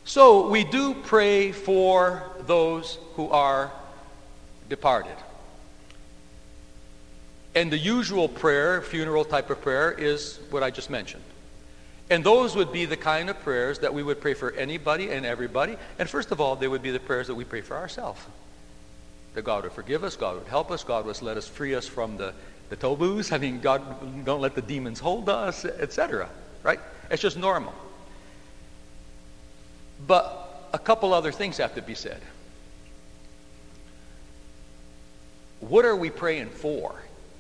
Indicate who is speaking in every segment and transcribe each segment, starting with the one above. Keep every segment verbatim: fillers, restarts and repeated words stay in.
Speaker 1: So we do pray for those who are departed. And the usual prayer, funeral type of prayer, is what I just mentioned. And those would be the kind of prayers that we would pray for anybody and everybody. And first of all, they would be the prayers that we pray for ourselves. That God would forgive us, God would help us, God would let us free us from the, the tobus. I mean, God, don't let the demons hold us, et cetera. Right? It's just normal. But a couple other things have to be said. What are we praying for?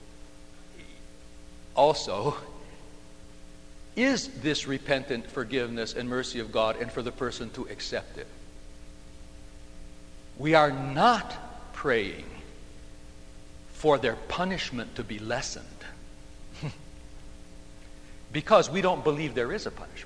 Speaker 1: Also, is this repentant forgiveness and mercy of God and for the person to accept it? We are not praying for their punishment to be lessened because we don't believe there is a punishment.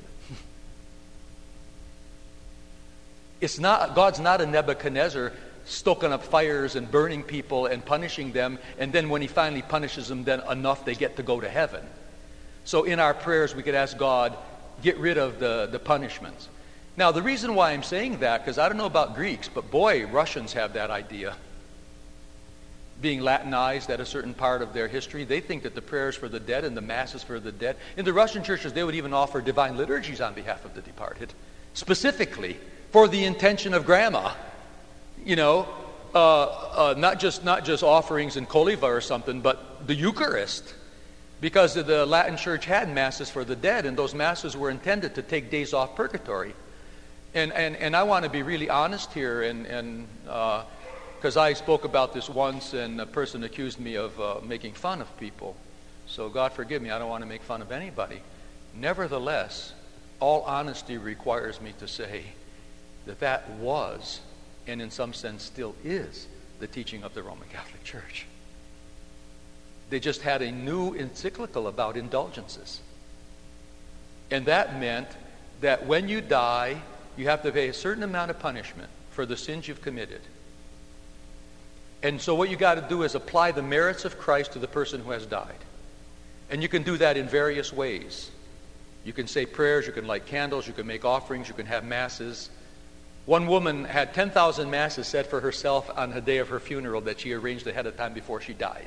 Speaker 1: It's not, God's not a Nebuchadnezzar stoking up fires and burning people and punishing them, and then when he finally punishes them, then enough they get to go to heaven. So in our prayers, we could ask God, get rid of the, the punishments. Now, the reason why I'm saying that, because I don't know about Greeks, but boy, Russians have that idea. Being Latinized at a certain part of their history, they think that the prayers for the dead and the masses for the dead, in the Russian churches, they would even offer divine liturgies on behalf of the departed, specifically for the intention of grandma. You know, uh, uh, not just not just offerings in Koliva or something, but the Eucharist. Because the Latin church had masses for the dead, and those masses were intended to take days off purgatory. And and, and I want to be really honest here, and and because uh, I spoke about this once, and a person accused me of uh, making fun of people. So God forgive me, I don't want to make fun of anybody. Nevertheless, all honesty requires me to say that that was, and in some sense still is, the teaching of the Roman Catholic Church. They just had a new encyclical about indulgences. And that meant that when you die, you have to pay a certain amount of punishment for the sins you've committed. And so what you got to do is apply the merits of Christ to the person who has died. And you can do that in various ways. You can say prayers, you can light candles, you can make offerings, you can have masses. One woman had ten thousand masses said for herself on the day of her funeral that she arranged ahead of time before she died.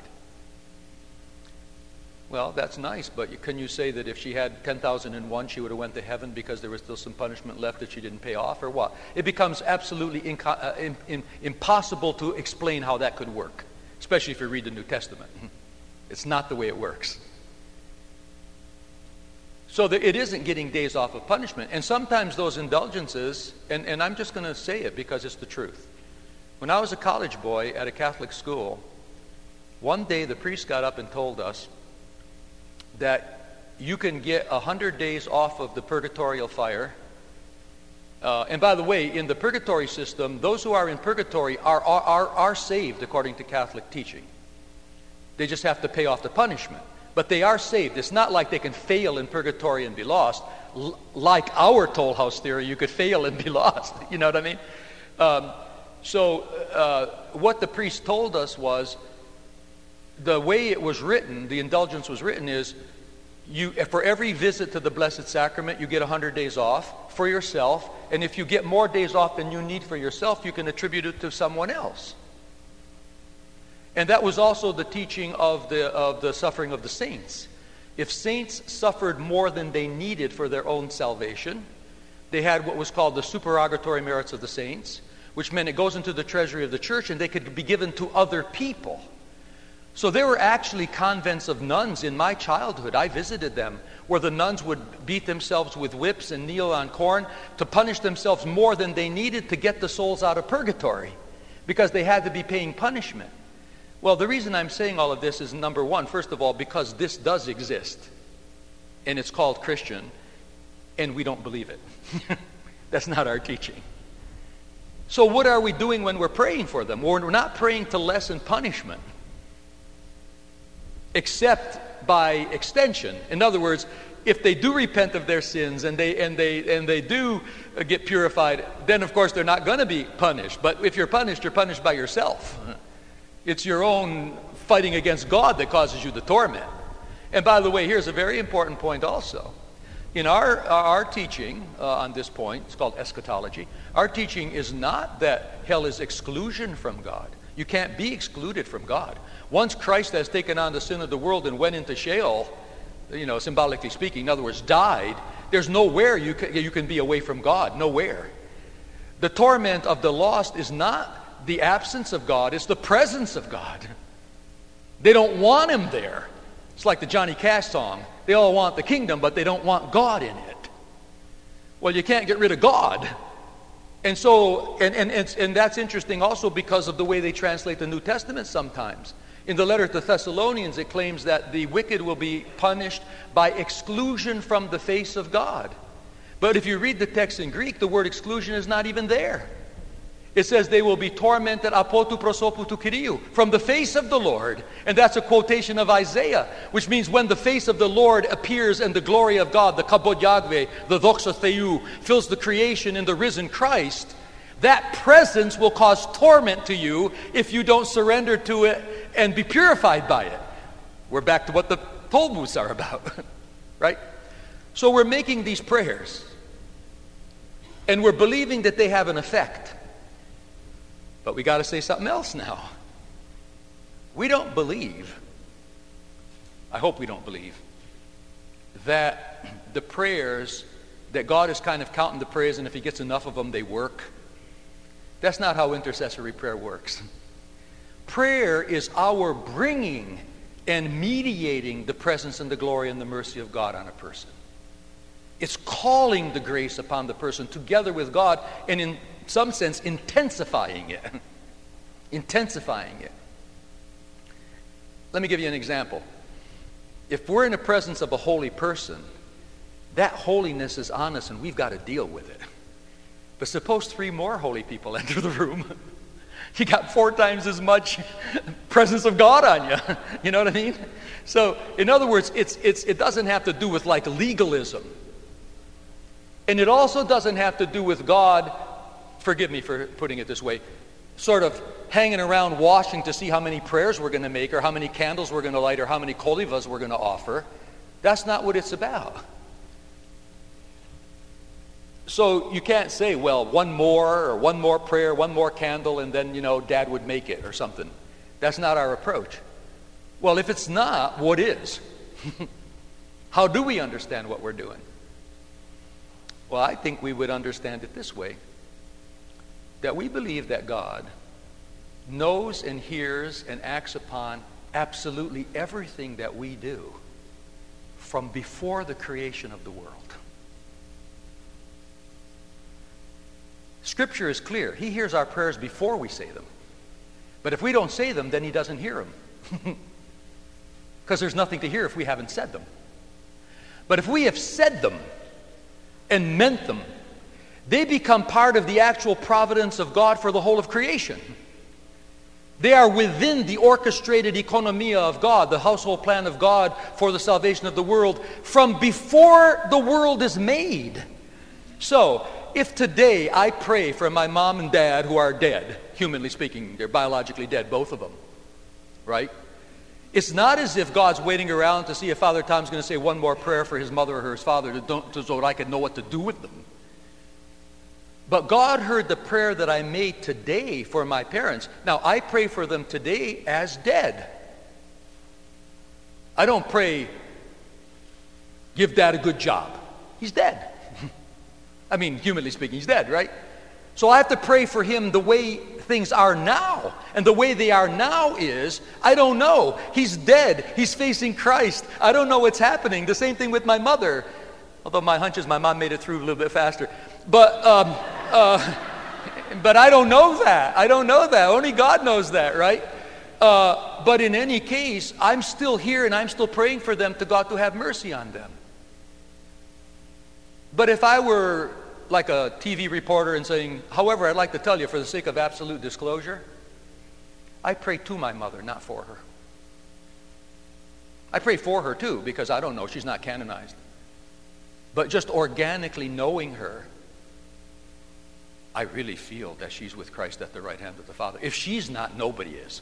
Speaker 1: Well, that's nice, but can you say that if she had ten thousand and one, she would have went to heaven because there was still some punishment left that she didn't pay off, or what? It becomes absolutely inco- uh, in, in, impossible to explain how that could work, especially if you read the New Testament. It's not the way it works. So that it isn't getting days off of punishment. And sometimes those indulgences, and, and I'm just going to say it because it's the truth. When I was a college boy at a Catholic school, one day the priest got up and told us that you can get one hundred days off of the purgatorial fire. Uh, and by the way, in the purgatory system, those who are in purgatory are, are, are, are saved according to Catholic teaching. They just have to pay off the punishment. But they are saved. It's not like they can fail in purgatory and be lost. L- like our toll house theory, you could fail and be lost. You know what I mean? Um, so uh, what the priest told us was, the way it was written, the indulgence was written is, you for every visit to the Blessed Sacrament, you get one hundred days off for yourself. And if you get more days off than you need for yourself, you can attribute it to someone else. And that was also the teaching of the of the suffering of the saints. If saints suffered more than they needed for their own salvation, they had what was called the supererogatory merits of the saints, which meant it goes into the treasury of the church and they could be given to other people. So there were actually convents of nuns in my childhood. I visited them, where the nuns would beat themselves with whips and kneel on corn to punish themselves more than they needed to get the souls out of purgatory, because they had to be paying punishment. Well, the reason I'm saying all of this is, number one, first of all, because this does exist, and it's called Christian, and we don't believe it. That's not our teaching. So what are we doing when we're praying for them? Well, we're not praying to lessen punishment, except by extension. In other words, if they do repent of their sins and they and they and they do get purified, then of course they're not going to be punished. But if you're punished, you're punished by yourself. It's your own fighting against God that causes you the torment. And by the way, here's a very important point also. In our, our teaching uh, on this point, it's called eschatology, our teaching is not that hell is exclusion from God. You can't be excluded from God. Once Christ has taken on the sin of the world and went into Sheol, you know, symbolically speaking, in other words, died, there's nowhere you can, you can be away from God, nowhere. The torment of the lost is not the absence of God, it's the presence of God. They don't want him there. It's like the Johnny Cash song. They all want the kingdom, but they don't want God in it. Well, you can't get rid of God. And so, and, and, and, and that's interesting also because of the way they translate the New Testament sometimes. In the letter to Thessalonians, it claims that the wicked will be punished by exclusion from the face of God. But if you read the text in Greek, the word exclusion is not even there. It says they will be tormented apotu prosoputu kiriou, from the face of the Lord. And that's a quotation of Isaiah, which means when the face of the Lord appears and the glory of God, the kabod Yahweh, the doxa theou, fills the creation in the risen Christ, that presence will cause torment to you if you don't surrender to it and be purified by it. We're back to what the toll booths are about, right? So we're making these prayers, and we're believing that they have an effect. But we got to say something else now. We don't believe, I hope we don't believe, that the prayers, that God is kind of counting the prayers, and if he gets enough of them, they work. That's not how intercessory prayer works. Prayer is our bringing and mediating the presence and the glory and the mercy of God on a person. It's calling the grace upon the person together with God, and in some sense intensifying it. Intensifying it. Let me give you an example. If we're in the presence of a holy person, that holiness is on us and we've got to deal with it. But suppose three more holy people enter the room. You got four times as much presence of God on you. You know what I mean? So, in other words, it's, it's, it doesn't have to do with like legalism. And it also doesn't have to do with God, forgive me for putting it this way, sort of hanging around watching to see how many prayers we're going to make or how many candles we're going to light or how many kolivas we're going to offer. That's not what it's about. So you can't say, well, one more or one more prayer, one more candle, and then, you know, Dad would make it or something. That's not our approach. Well, if it's not, what is? How do we understand what we're doing? Well, I think we would understand it this way. That we believe that God knows and hears and acts upon absolutely everything that we do from before the creation of the world. Scripture is clear. He hears our prayers before we say them. But if we don't say them, then he doesn't hear them. Because there's nothing to hear if we haven't said them. But if we have said them and meant them, they become part of the actual providence of God for the whole of creation. They are within the orchestrated economia of God, the household plan of God for the salvation of the world from before the world is made. So, if today I pray for my mom and dad who are dead, humanly speaking, they're biologically dead, both of them, right? It's not as if God's waiting around to see if Father Tom's going to say one more prayer for his mother or his father to don't, to, so that I can know what to do with them. But God heard the prayer that I made today for my parents. Now, I pray for them today as dead. I don't pray, give Dad a good job. He's dead. I mean, humanly speaking, he's dead, right? So I have to pray for him the way things are now. And the way they are now is, I don't know. He's dead. He's facing Christ. I don't know what's happening. The same thing with my mother. Although my hunch is my mom made it through a little bit faster. But, um, uh, but I don't know that. I don't know that. Only God knows that, right? Uh, but in any case, I'm still here and I'm still praying for them to God to have mercy on them. But if I were like a T V reporter and saying, however, I'd like to tell you for the sake of absolute disclosure, I pray to my mother, not for her. I pray for her too, because I don't know, she's not canonized. But just organically knowing her, I really feel that she's with Christ at the right hand of the Father. If she's not, nobody is.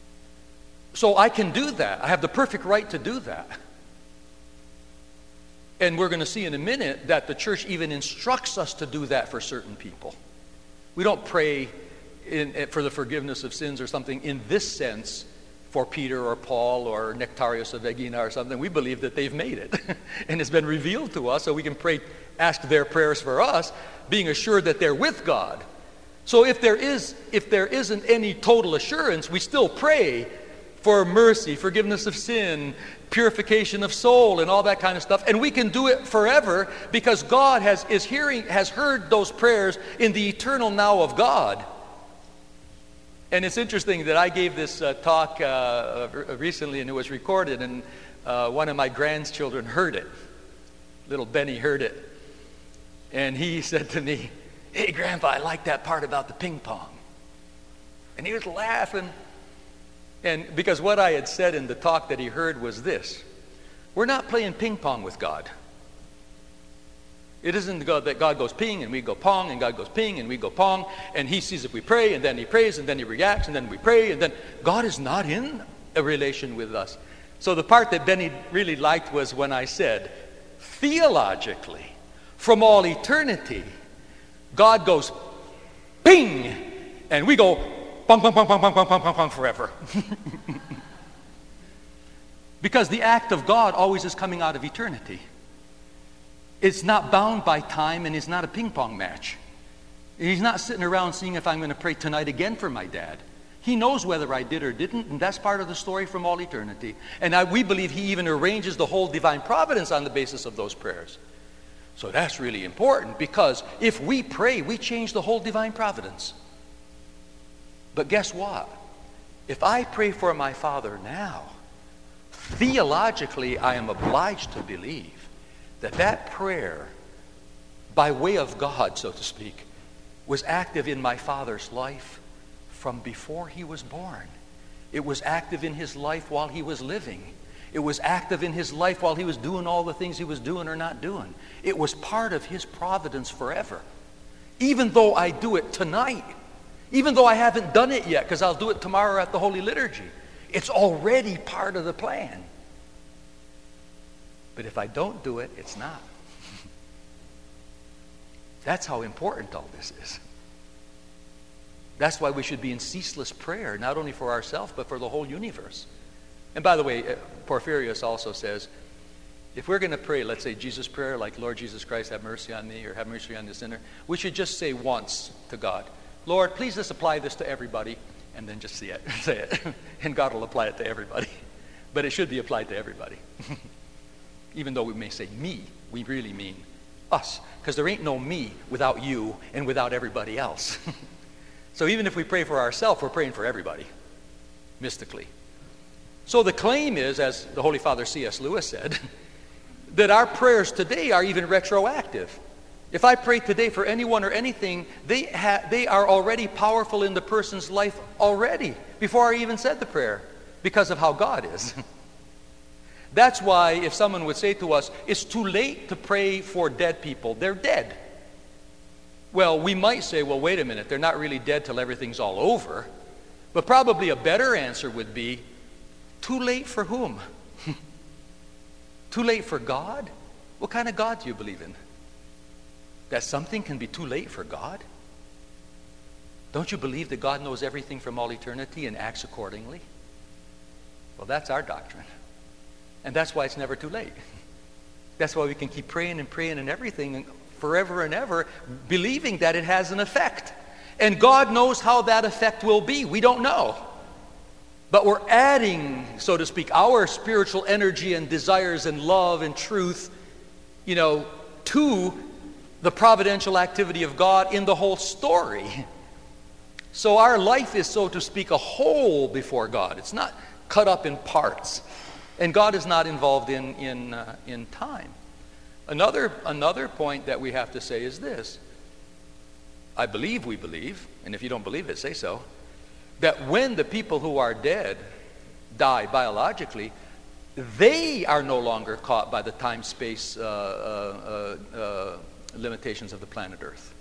Speaker 1: So I can do that. I have the perfect right to do that. And we're going to see in a minute that the church even instructs us to do that for certain people. We don't pray in, for the forgiveness of sins or something in this sense for Peter or Paul or Nectarius of Aegina or something. We believe that they've made it. And it's been revealed to us, so we can pray, ask their prayers for us, being assured that they're with God. So if there is, if there isn't any total assurance, we still pray for mercy, forgiveness of sin, purification of soul, and all that kind of stuff. And we can do it forever because God has is hearing has heard those prayers in the eternal now of God. And it's interesting that I gave this uh, talk uh, recently, and it was recorded, and uh, one of my grandchildren heard it. Little Benny heard it. And he said to me, "Hey, Grandpa, I like that part about the ping pong." And he was laughing. And because what I had said in the talk that he heard was this: we're not playing ping pong with God. It isn't God that God goes ping and we go pong, and God goes ping and we go pong, and he sees if we pray, and then he prays, and then he reacts, and then we pray, and then God is not in a relation with us. So the part that Benny really liked was when I said, theologically, from all eternity, God goes ping, and we go pong, pong, pong, pong, pong, pong, pong, pong, pong forever. Because the act of God always is coming out of eternity. It's not bound by time, and it's not a ping pong match. He's not sitting around seeing if I'm going to pray tonight again for my dad. He knows whether I did or didn't, and that's part of the story from all eternity. And I, we believe he even arranges the whole divine providence on the basis of those prayers. So that's really important, because if we pray, we change the whole divine providence. But guess what? If I pray for my father now, theologically I am obliged to believe that that prayer, by way of God, so to speak, was active in my father's life from before he was born. It was active in his life while he was living. It was active in his life while he was doing all the things he was doing or not doing. It was part of his providence forever. Even though I do it tonight, even though I haven't done it yet, because I'll do it tomorrow at the Holy Liturgy, it's already part of the plan. But if I don't do it, it's not. That's how important all this is. That's why we should be in ceaseless prayer, not only for ourselves, but for the whole universe. And by the way, Porphyrius also says, if we're going to pray, let's say Jesus' prayer, like Lord Jesus Christ, have mercy on me, or have mercy on the sinner, we should just say once to God, Lord, please just apply this to everybody, and then just see it, say it. And God will apply it to everybody. But it should be applied to everybody. Even though we may say me, we really mean us. Because there ain't no me without you and without everybody else. So even if we pray for ourselves, we're praying for everybody, mystically. So the claim is, as the Holy Father C S Lewis said, that our prayers today are even retroactive. If I pray today for anyone or anything, they, ha- they are already powerful in the person's life already, before I even said the prayer, because of how God is. That's why if someone would say to us, it's too late to pray for dead people, they're dead. Well, we might say, well, wait a minute, they're not really dead till everything's all over. But probably a better answer would be, too late for whom? Too late for God? What kind of God do you believe in? That something can be too late for God? Don't you believe that God knows everything from all eternity and acts accordingly? Well, that's our doctrine. And that's why it's never too late. That's why we can keep praying and praying and everything forever and ever, believing that it has an effect. And God knows how that effect will be. We don't know. But we're adding, so to speak, our spiritual energy and desires and love and truth, you know, to the providential activity of God in the whole story. So our life is, so to speak, a whole before God. It's not cut up in parts. And God is not involved in, in, uh, in time. Another, another point that we have to say is this. I believe we believe, and if you don't believe it, say so, that when the people who are dead die biologically, they are no longer caught by the time-space uh, uh, uh, uh, limitations of the planet Earth.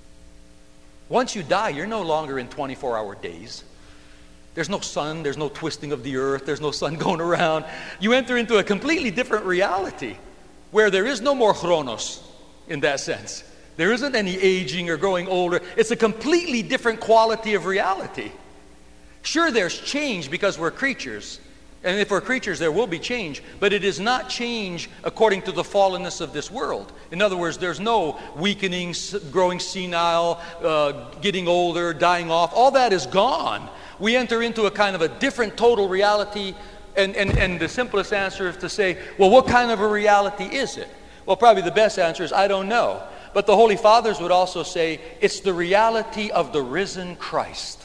Speaker 1: Once you die, you're no longer in twenty-four hour days. There's no sun, there's no twisting of the earth, there's no sun going around. You enter into a completely different reality where there is no more chronos in that sense. There isn't any aging or growing older. It's a completely different quality of reality. Sure, there's change because we're creatures. And if we're creatures, there will be change. But it is not change according to the fallenness of this world. In other words, there's no weakening, growing senile, uh, getting older, dying off. All that is gone. We enter into a kind of a different total reality. And, and, and the simplest answer is to say, well, what kind of a reality is it? Well, probably the best answer is, I don't know. But the Holy Fathers would also say, it's the reality of the risen Christ.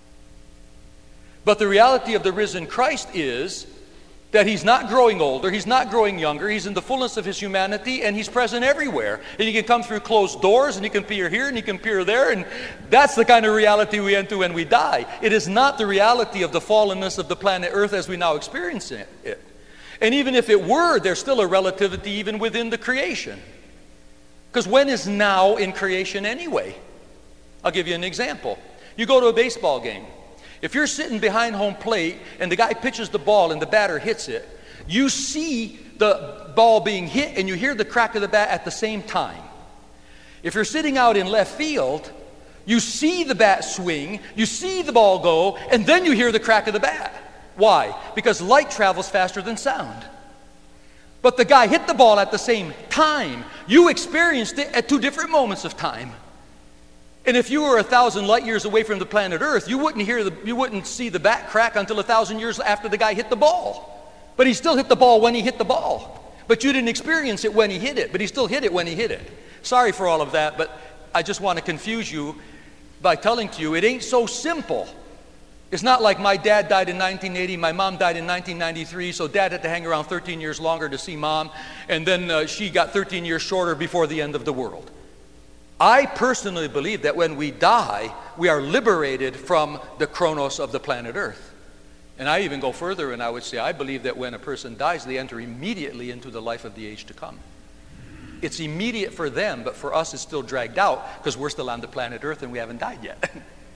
Speaker 1: But the reality of the risen Christ is that he's not growing older, he's not growing younger, he's in the fullness of his humanity, and he's present everywhere. And he can come through closed doors, and he can appear here, and he can appear there, and that's the kind of reality we enter when we die. It is not the reality of the fallenness of the planet Earth as we now experience it. And even if it were, there's still a relativity even within the creation. Because when is now in creation anyway? I'll give you an example. You go to a baseball game. If you're sitting behind home plate and the guy pitches the ball and the batter hits it, you see the ball being hit and you hear the crack of the bat at the same time. If you're sitting out in left field, you see the bat swing, you see the ball go, and then you hear the crack of the bat. Why? Because light travels faster than sound. But the guy hit the ball at the same time. You experienced it at two different moments of time. And if you were a thousand light years away from the planet Earth, you wouldn't hear the, you wouldn't see the bat crack until a thousand years after the guy hit the ball. But he still hit the ball when he hit the ball. But you didn't experience it when he hit it, but he still hit it when he hit it. Sorry for all of that, but I just want to confuse you by telling to you it ain't so simple. It's not like my dad died in nineteen eighty, my mom died in nineteen ninety-three, so dad had to hang around thirteen years longer to see mom, and then uh, she got thirteen years shorter before the end of the world. I personally believe that when we die, we are liberated from the chronos of the planet Earth. And I even go further and I would say I believe that when a person dies, they enter immediately into the life of the age to come. It's immediate for them, but for us it's still dragged out because we're still on the planet Earth and we haven't died yet.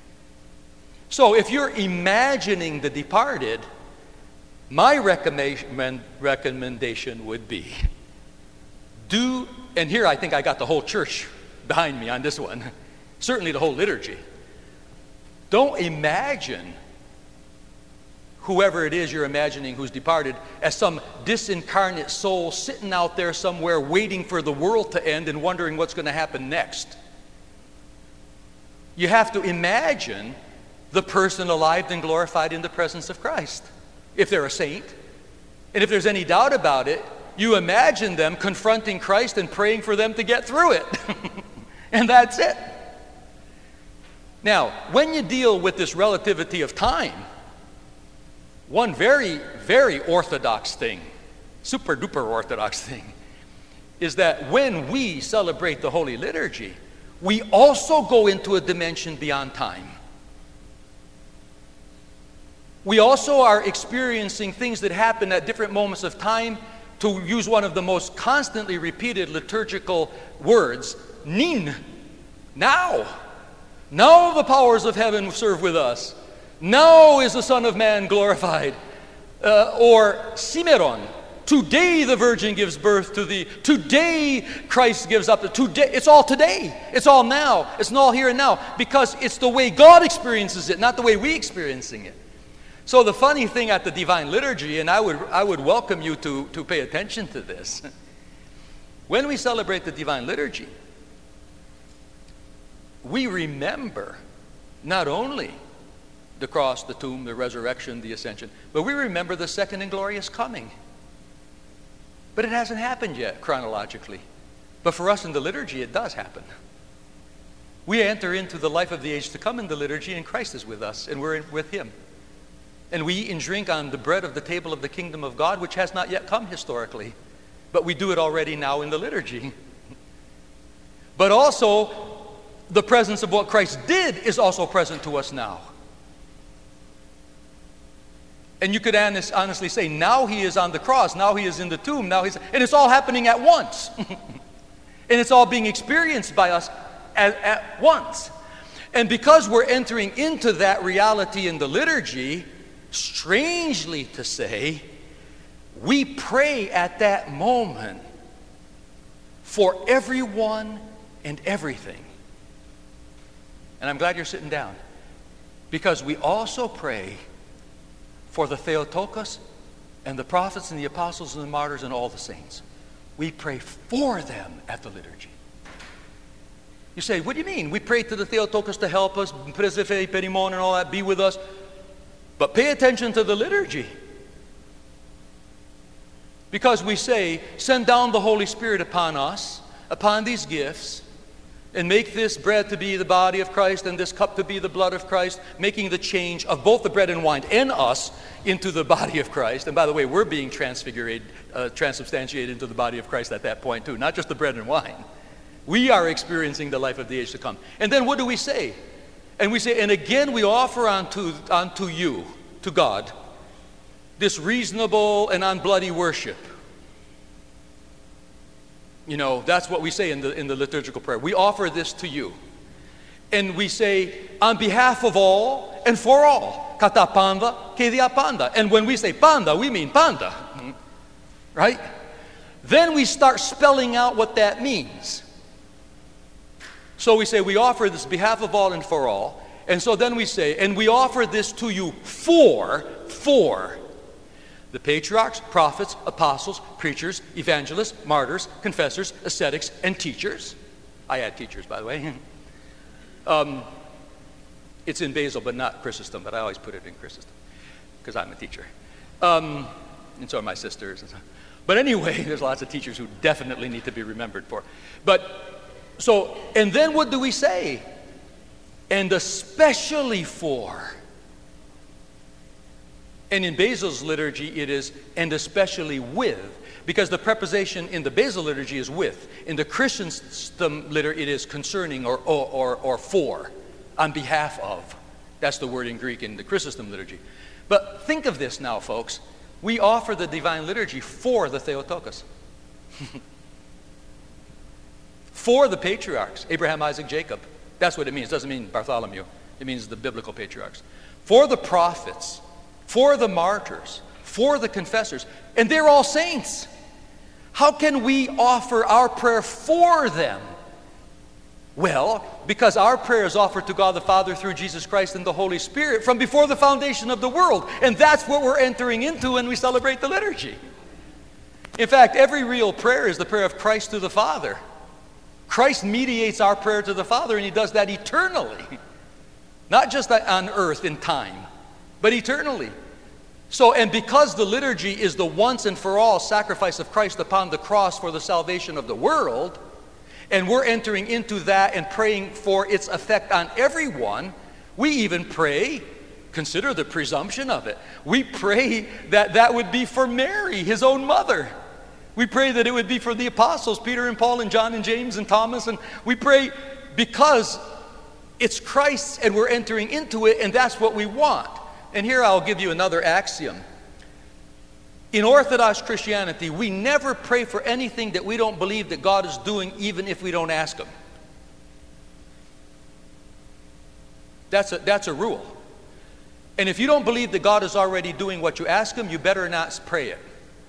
Speaker 1: So if you're imagining the departed, my recommend, recommendation would be, do, and here I think I got the whole church behind me on this one, certainly the whole liturgy. Don't imagine whoever it is you're imagining who's departed as some disincarnate soul sitting out there somewhere waiting for the world to end and wondering what's going to happen next. You have to imagine the person alive and glorified in the presence of Christ, if they're a saint. And if there's any doubt about it, you imagine them confronting Christ and praying for them to get through it. And that's it. Now, when you deal with this relativity of time, one very, very orthodox thing, super duper orthodox thing, is that when we celebrate the Holy Liturgy, we also go into a dimension beyond time. We also are experiencing things that happen at different moments of time. To use one of the most constantly repeated liturgical words, nin, now. Now the powers of heaven serve with us. Now is the Son of Man glorified. Uh, or simeron, today the Virgin gives birth to thee. Today Christ gives up. The, today, it's all today. It's all now. It's all here and now. Because it's the way God experiences it, not the way we're experiencing it. So the funny thing at the Divine Liturgy, and I would, I would welcome you to, to pay attention to this. When we celebrate the Divine Liturgy, we remember not only the cross, the tomb, the resurrection, the ascension, but we remember the second and glorious coming. But it hasn't happened yet chronologically. But for us in the liturgy, it does happen. We enter into the life of the age to come in the liturgy, and Christ is with us, and we're in, with him. And we eat and drink on the bread of the table of the kingdom of God, which has not yet come historically. But we do it already now in the liturgy. But also, the presence of what Christ did is also present to us now. And you could honestly say, now he is on the cross, now he is in the tomb, now he's... And it's all happening at once. And it's all being experienced by us at, at once. And because we're entering into that reality in the liturgy, strangely to say, we pray at that moment for everyone and everything. And I'm glad you're sitting down, because we also pray for the Theotokos and the prophets and the apostles and the martyrs and all the saints. We pray for them at the liturgy. You say, what do you mean? We pray to the Theotokos to help us, Presephe, Perimon, and all that, be with us. But pay attention to the liturgy. Because we say, send down the Holy Spirit upon us, upon these gifts, and make this bread to be the body of Christ and this cup to be the blood of Christ, making the change of both the bread and wine and us into the body of Christ. And by the way, we're being transfigured, uh, transubstantiated into the body of Christ at that point too, not just the bread and wine. We are experiencing the life of the age to come. And then what do we say? And we say, and again we offer unto, unto you, to God, this reasonable and unbloody worship. You know, that's what we say in the, in the liturgical prayer. We offer this to you. And we say, on behalf of all and for all, kata panda, kedia panda. And when we say panda, we mean panda. Right? Then we start spelling out what that means. So we say, we offer this behalf of all and for all. And so then we say, and we offer this to you for, for the patriarchs, prophets, apostles, preachers, evangelists, martyrs, confessors, ascetics, and teachers. I add teachers, by the way. um, it's in Basil, but not Chrysostom, but I always put it in Chrysostom because I'm a teacher. Um, and so are my sisters. And so. But anyway, there's lots of teachers who definitely need to be remembered for. But so, and then what do we say? And especially for. And in Basil's liturgy, it is, and especially with, because the preposition in the Basil liturgy is with. In the Chrysostom liturgy, it is concerning or, or, or, or for, on behalf of. That's the word in Greek in the Chrysostom liturgy. But think of this now, folks. We offer the divine liturgy for the Theotokos. For the patriarchs, Abraham, Isaac, Jacob. That's what it means. It doesn't mean Bartholomew. It means the biblical patriarchs. For the prophets, for the martyrs, for the confessors. And they're all saints. How can we offer our prayer for them? Well, because our prayer is offered to God the Father through Jesus Christ and the Holy Spirit from before the foundation of the world. And that's what we're entering into when we celebrate the liturgy. In fact, every real prayer is the prayer of Christ to the Father. Christ mediates our prayer to the Father, and he does that eternally. Not just on earth in time, but eternally. So, and because the liturgy is the once and for all sacrifice of Christ upon the cross for the salvation of the world, and we're entering into that and praying for its effect on everyone, we even pray, consider the presumption of it, we pray that that would be for Mary, his own mother. We pray that it would be for the apostles, Peter and Paul and John and James and Thomas. And we pray because it's Christ's and we're entering into it, and that's what we want. And here I'll give you another axiom. In Orthodox Christianity, we never pray for anything that we don't believe that God is doing, even if we don't ask him. That's a, that's a rule. And if you don't believe that God is already doing what you ask him, you better not pray it.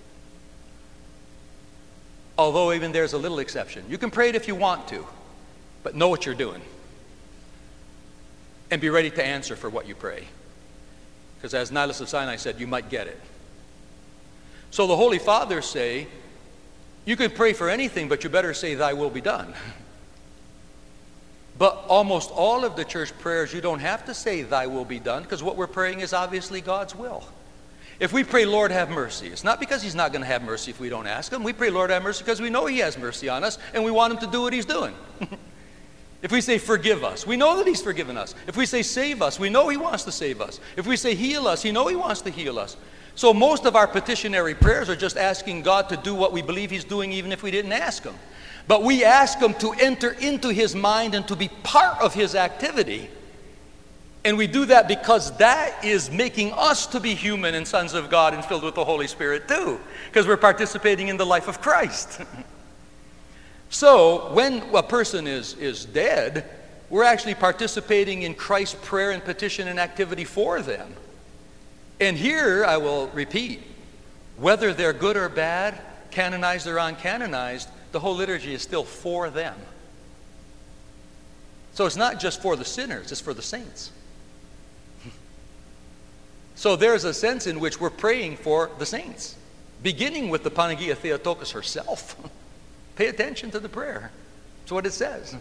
Speaker 1: Although even there's a little exception. You can pray it if you want to, but know what you're doing. And be ready to answer for what you pray. Because as Nihilus of Sinai said, you might get it. So the Holy Fathers say, you can pray for anything, but you better say, thy will be done. But almost all of the church prayers, you don't have to say, thy will be done, because what we're praying is obviously God's will. If we pray, Lord, have mercy, it's not because he's not going to have mercy if we don't ask him. We pray, Lord, have mercy, because we know he has mercy on us, and we want him to do what he's doing. If we say, forgive us, we know that he's forgiven us. If we say, save us, we know he wants to save us. If we say, heal us, he knows he wants to heal us. So most of our petitionary prayers are just asking God to do what we believe he's doing, even if we didn't ask him. But we ask him to enter into his mind and to be part of his activity. And we do that because that is making us to be human and sons of God and filled with the Holy Spirit too. Because we're participating in the life of Christ. So when a person is, is dead, we're actually participating in Christ's prayer and petition and activity for them. And here I will repeat, whether they're good or bad, canonized or uncanonized, the whole liturgy is still for them. So it's not just for the sinners, it's for the saints. So there's a sense in which we're praying for the saints, beginning with the Panagia Theotokos herself. Pay attention to the prayer. That's what it says.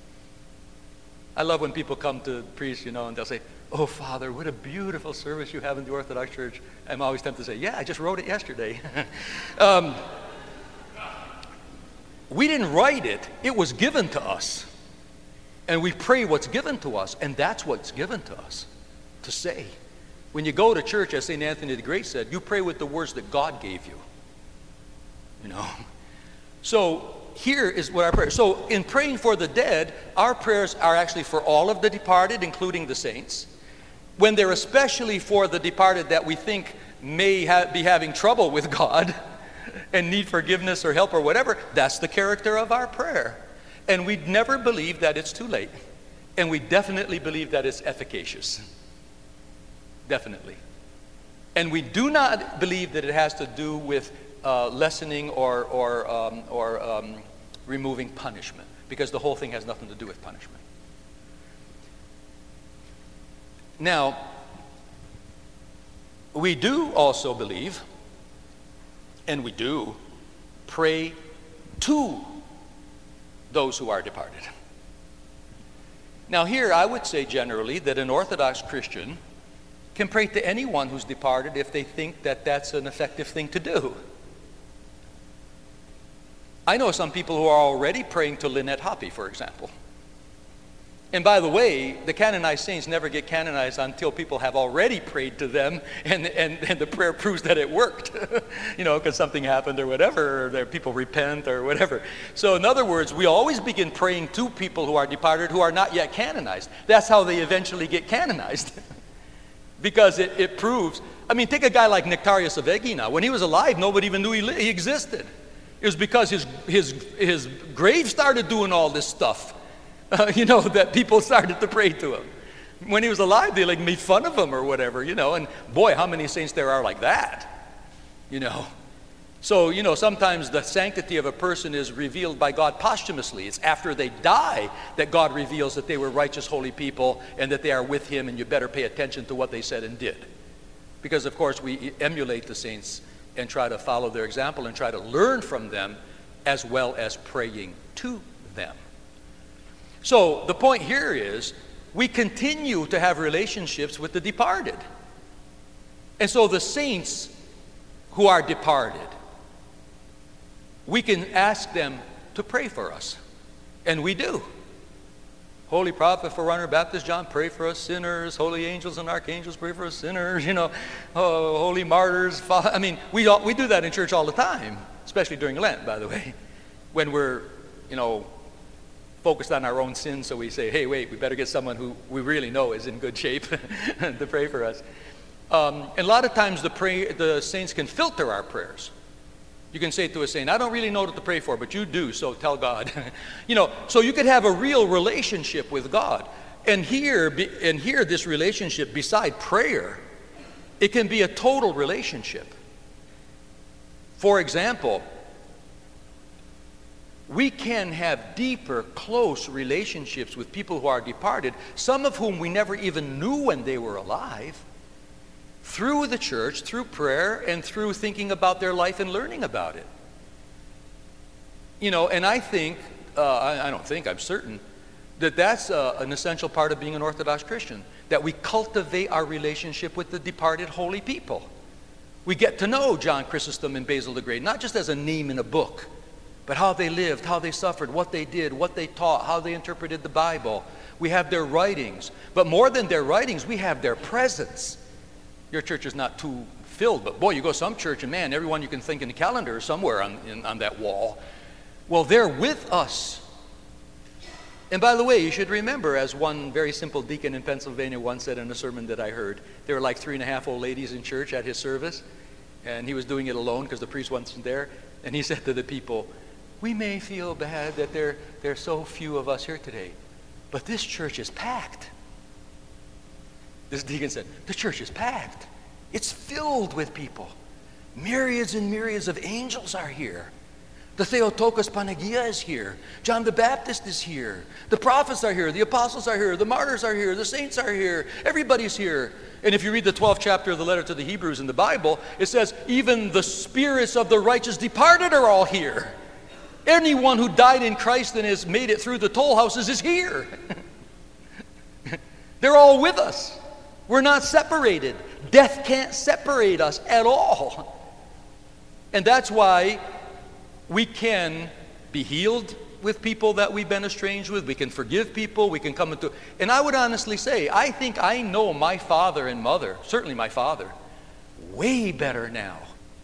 Speaker 1: I love when people come to priests, you know, and they'll say, "Oh, Father, what a beautiful service you have in the Orthodox Church." I'm always tempted to say, "Yeah, I just wrote it yesterday." um, we didn't write it. It was given to us. And we pray what's given to us, and that's what's given to us to say. When you go to church, as Saint Anthony the Great said, you pray with the words that God gave you. You know? So here is what our prayer. So in praying for the dead, our prayers are actually for all of the departed, including the saints. When they're especially for the departed that we think may ha- be having trouble with God and need forgiveness or help or whatever, that's the character of our prayer. And we never believe that it's too late. And we definitely believe that it's efficacious. Definitely. And we do not believe that it has to do with uh, lessening or, or, um, or um, removing punishment, because the whole thing has nothing to do with punishment. Now, we do also believe, and we do, pray to those who are departed. Now here I would say generally that an Orthodox Christian can pray to anyone who's departed if they think that that's an effective thing to do. I know some people who are already praying to Lynette Hoppy, for example. And by the way, the canonized saints never get canonized until people have already prayed to them and, and, and the prayer proves that it worked. You know, because something happened or whatever, or their people repent or whatever. So in other words, we always begin praying to people who are departed who are not yet canonized. That's how they eventually get canonized. Because it, it proves, I mean, take a guy like Nectarius of Egina. When he was alive, nobody even knew he, li- he existed. It was because his, his, his grave started doing all this stuff. Uh, you know, that people started to pray to him. When he was alive, they like made fun of him or whatever, you know, and boy, how many saints there are like that, you know. So, you know, sometimes the sanctity of a person is revealed by God posthumously. It's after they die that God reveals that they were righteous, holy people and that they are with him, and you better pay attention to what they said and did. Because, of course, we emulate the saints and try to follow their example and try to learn from them as well as praying to them. So the point here is we continue to have relationships with the departed. And so the saints who are departed, we can ask them to pray for us. And we do. Holy Prophet, Forerunner, Baptist John, pray for us sinners. Holy angels and archangels, pray for us sinners. You know, oh, holy martyrs. I mean, we, all, we do that in church all the time, especially during Lent, by the way, when we're, you know, focused on our own sins, so we say, hey, wait, we better get someone who we really know is in good shape to pray for us. Um, and a lot of times the, pray, the saints can filter our prayers. You can say to a saint, I don't really know what to pray for, but you do, so tell God. You know, so you could have a real relationship with God. And here, and here this relationship, beside prayer, it can be a total relationship. For example, we can have deeper, close relationships with people who are departed, some of whom we never even knew when they were alive, through the church, through prayer, and through thinking about their life and learning about it. You know, and I think, uh, I, I don't think, I'm certain, that that's uh, an essential part of being an Orthodox Christian, that we cultivate our relationship with the departed holy people. We get to know John Chrysostom and Basil the Great, not just as a name in a book, but how they lived, how they suffered, what they did, what they taught, how they interpreted the Bible. We have their writings. But more than their writings, we have their presence. Your church is not too filled, but boy, you go to some church and man, everyone you can think in the calendar is somewhere on, in, on that wall. Well, they're with us. And by the way, you should remember, as one very simple deacon in Pennsylvania once said in a sermon that I heard, there were like three and a half old ladies in church at his service, and he was doing it alone because the priest wasn't there. And he said to the people, we may feel bad that there, there are so few of us here today, but this church is packed. This deacon said, the church is packed. It's filled with people. Myriads and myriads of angels are here. The Theotokos Panagia is here. John the Baptist is here. The prophets are here. The apostles are here. The martyrs are here. The saints are here. Everybody's here. And if you read the twelfth chapter of the letter to the Hebrews in the Bible, it says, even the spirits of the righteous departed are all here. Anyone who died in Christ and has made it through the toll houses is here. They're all with us. We're not separated. Death can't separate us at all. And that's why we can be healed with people that we've been estranged with. We can forgive people. We can come into... And I would honestly say, I think I know my father and mother, certainly my father, way better now.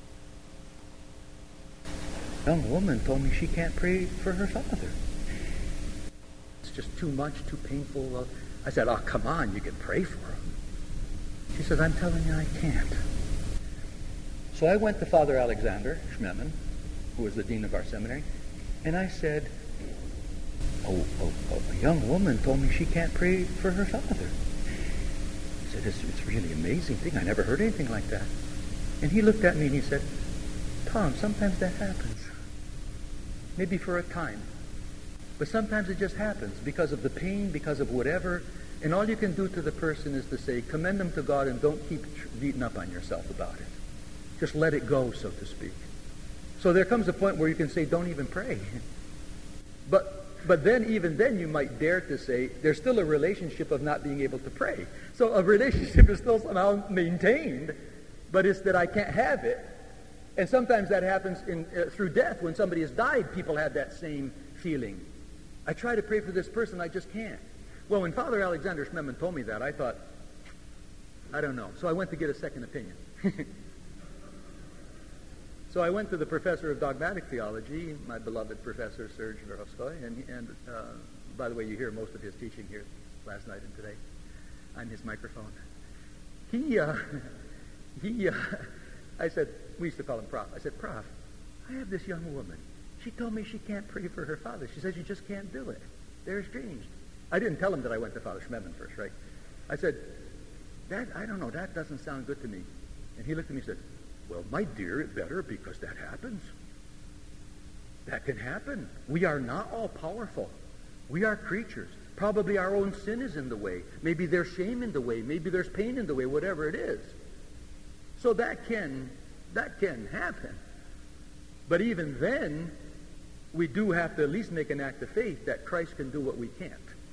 Speaker 1: A young woman told me she can't pray for her father. It's just too much, too painful. I said, oh, come on, you can pray for him. She says, I'm telling you I can't. So I went to Father Alexander Schmemann, who was the dean of our seminary, and I said, oh, oh, oh, a young woman told me she can't pray for her father. I said, it's, it's a really amazing thing. I never heard anything like that. And he looked at me and he said, Tom, sometimes that happens. Maybe for a time. But sometimes it just happens because of the pain, because of whatever. And all you can do to the person is to say, commend them to God and don't keep beating up on yourself about it. Just let it go, so to speak. So there comes a point where you can say, don't even pray. But but then, even then, you might dare to say, there's still a relationship of not being able to pray. So a relationship is still somehow maintained, but it's that I can't have it. And sometimes that happens in, uh, through death. When somebody has died, people have that same feeling. I try to pray for this person, I just can't. Well, when Father Alexander Schmemann told me that, I thought, I don't know. So I went to get a second opinion. So I went to the professor of dogmatic theology, my beloved Professor Serge Verhofstadt, and, and uh, by the way, you hear most of his teaching here last night and today on his microphone. He, uh, he, uh, I said, we used to call him Prof. I said, Prof, I have this young woman. She told me she can't pray for her father. She says you just can't do it. They're estranged. I didn't tell him that I went to Father Schmemann first, right? I said, that, I don't know, that doesn't sound good to me. And he looked at me and said, well, my dear, it better, because that happens. That can happen. We are not all powerful. We are creatures. Probably our own sin is in the way. Maybe there's shame in the way. Maybe there's pain in the way, whatever it is. So that can, that can happen. But even then, we do have to at least make an act of faith that Christ can do what we can't.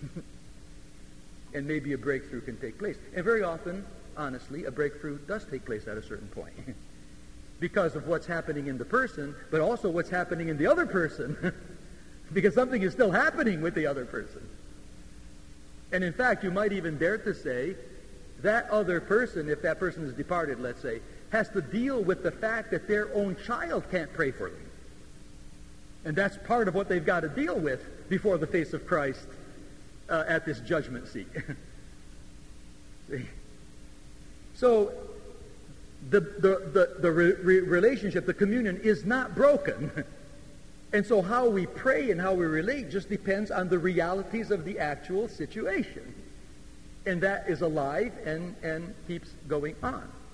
Speaker 1: And maybe a breakthrough can take place. And very often, honestly, a breakthrough does take place at a certain point. Because of what's happening in the person, but also what's happening in the other person. Because something is still happening with the other person. And in fact, you might even dare to say, that other person, if that person is departed, let's say, has to deal with the fact that their own child can't pray for them. And that's part of what they've got to deal with before the face of Christ uh, at this judgment seat. See? So, the, the, the, the re- relationship, the communion, is not broken. And so how we pray and how we relate just depends on the realities of the actual situation. And that is alive and, and keeps going on.